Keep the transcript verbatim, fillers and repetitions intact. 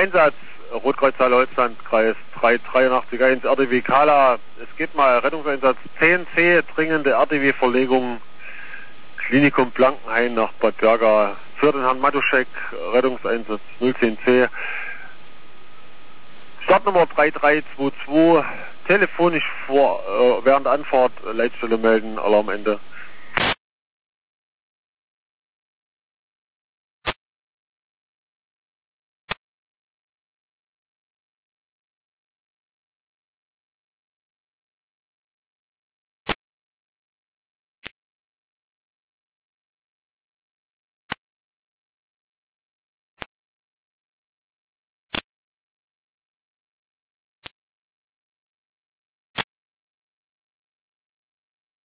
Einsatz, Rotkreuz Saale-Holzland, Kreis drei drei acht eins, R D W Kala. Es geht mal Rettungseinsatz zehn C, dringende R D W-Verlegung, Klinikum Blankenhain nach Bad Berga. Für den Herrn Matuschek, Rettungseinsatz null zehn C. Startnummer drei drei zwei zwei, telefonisch vor, äh, während der Anfahrt, Leitstelle melden, Alarmende.